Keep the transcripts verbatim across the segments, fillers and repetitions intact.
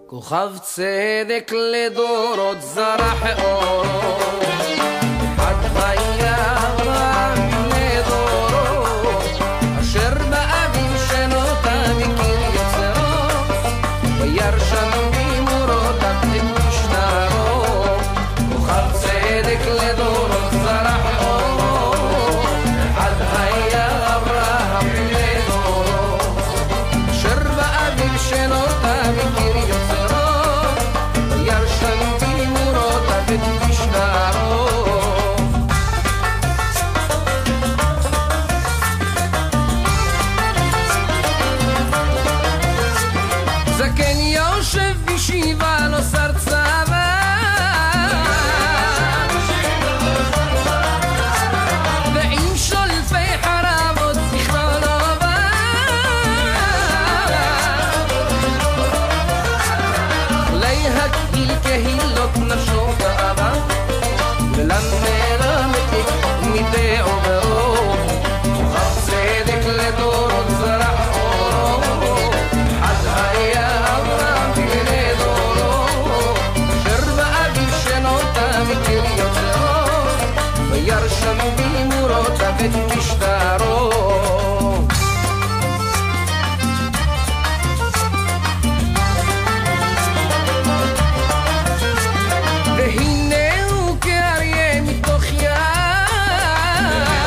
כוכב צדק לדורות זרח אורו אחד חייו רק לדורות אשר באבים שנותם מכיר יוצרו וירשם במורותיו את משטרו כוכב צדק לדורות זרח אורו אחד חייו רק לדורות אשר באבים שנותם מכיר יוצרו וירשם במורותיו את משטרו זקן יושב בישיבה לא שר צבא ועם שולפי חרבות זיכרונובה להקהיל קהילות נשות האהבה ולמד המתיק מדי עוברו כוכב צדק לדורות זרח אורו אחד היה אברהם תגלה דורו אשר באביב שנותה מכיר יוצרו וירשם במורותיו את משטרו והנה הוא כאריה מתוך יער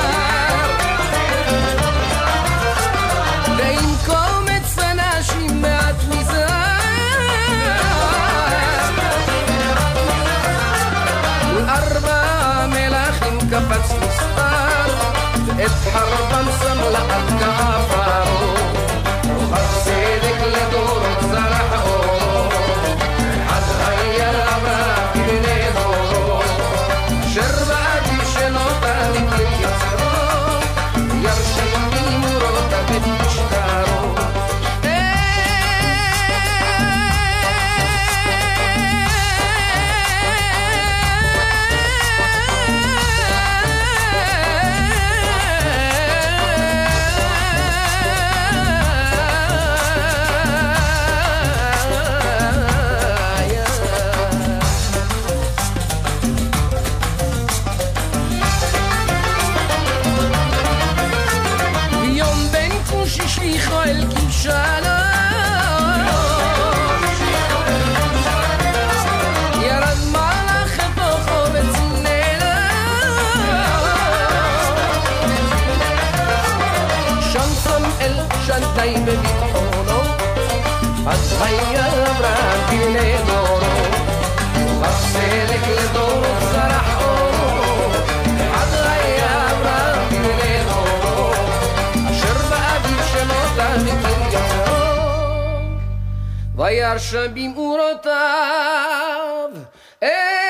ועם קומץ אנשים מעט מזהר ולארבע מלכים קפץ מספר ואת חרבם שם לעד כעפרו כוכב צדק לדורות זרח אורו אחד היה אברהם תגלה דורו אשר באביב שנותה מכיר יוצרו וירשם במורותיו את משטרו ביום בן כוש השליחו אל כבשנו ירד מלאך אל תוכו וצננו שם שם אל שדי בביטחונו אז היה אברהם תגלה דורו כוכב צדק לדורות זרח אורו אחד היה אברהם תגלה דורו אשר באביב שנותה מכיר יוצרו וירשם במורותיו